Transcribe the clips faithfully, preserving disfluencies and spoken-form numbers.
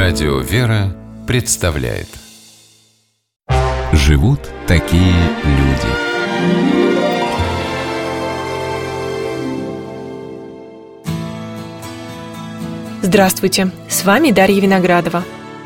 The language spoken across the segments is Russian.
Радио «Вера» представляет. Живут такие люди. Здравствуйте, с вами Дарья Виноградова.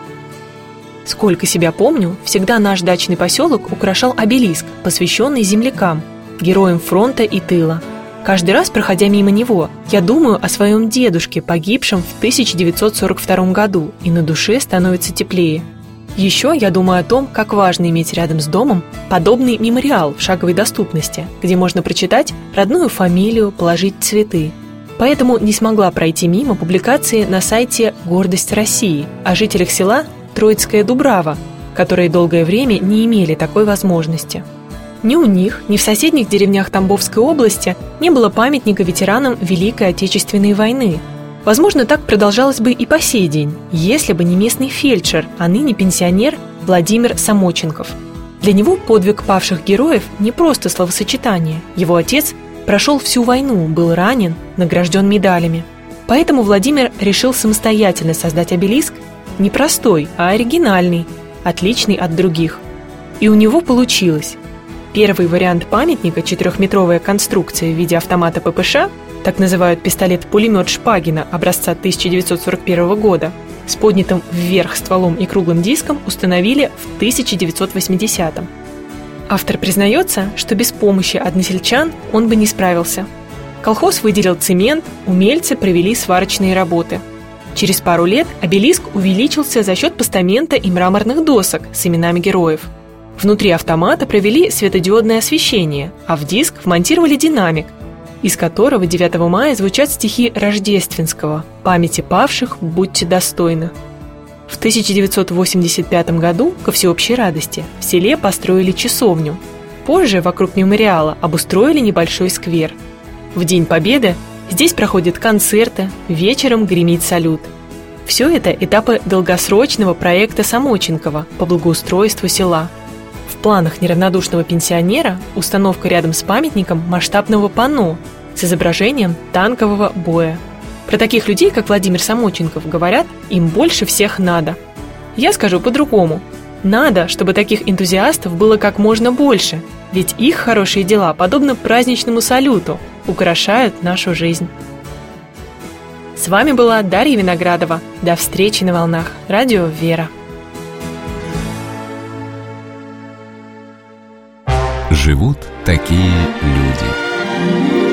Сколько себя помню, всегда наш дачный поселок украшал обелиск, посвященный землякам, героям фронта и тыла. Каждый раз, проходя мимо него, я думаю о своем дедушке, погибшем в тысяча девятьсот сорок втором году, и на душе становится теплее. Еще я думаю о том, как важно иметь рядом с домом подобный мемориал в шаговой доступности, где можно прочитать родную фамилию, положить цветы. Поэтому не смогла пройти мимо публикации на сайте «Гордость России» о жителях села Троицкая Дубрава, которые долгое время не имели такой возможности. Ни у них, ни в соседних деревнях Тамбовской области не было памятника ветеранам Великой Отечественной войны. Возможно, так продолжалось бы и по сей день, если бы не местный фельдшер, а ныне пенсионер Владимир Самоченков. Для него подвиг павших героев не просто словосочетание. Его отец прошел всю войну, был ранен, награжден медалями. Поэтому Владимир решил самостоятельно создать обелиск не простой, а оригинальный, отличный от других. И у него получилось. Первый вариант памятника, четырехметровая конструкция в виде автомата ППШ, так называют пистолет-пулемет Шпагина образца тысяча девятьсот сорок первого года, с поднятым вверх стволом и круглым диском установили в тысяча девятьсот восьмидесятом. Автор признается, что без помощи односельчан он бы не справился. Колхоз выделил цемент, умельцы провели сварочные работы. Через пару лет обелиск увеличился за счет постамента и мраморных досок с именами героев. Внутри автомата провели светодиодное освещение, а в диск вмонтировали динамик, из которого девятого мая звучат стихи Рождественского «Памяти павших будьте достойны». В тысяча девятьсот восемьдесят пятом году, ко всеобщей радости, в селе построили часовню. Позже вокруг мемориала обустроили небольшой сквер. В День Победы здесь проходят концерты, вечером гремит салют. Все это этапы долгосрочного проекта Самоченкова по благоустройству села. В планах неравнодушного пенсионера установка рядом с памятником масштабного панно с изображением танкового боя. Про таких людей, как Владимир Самоченков, говорят, им больше всех надо. Я скажу по-другому. Надо, чтобы таких энтузиастов было как можно больше, ведь их хорошие дела, подобно праздничному салюту, украшают нашу жизнь. С вами была Дарья Виноградова. До встречи на волнах Радио «Вера». Живут такие люди.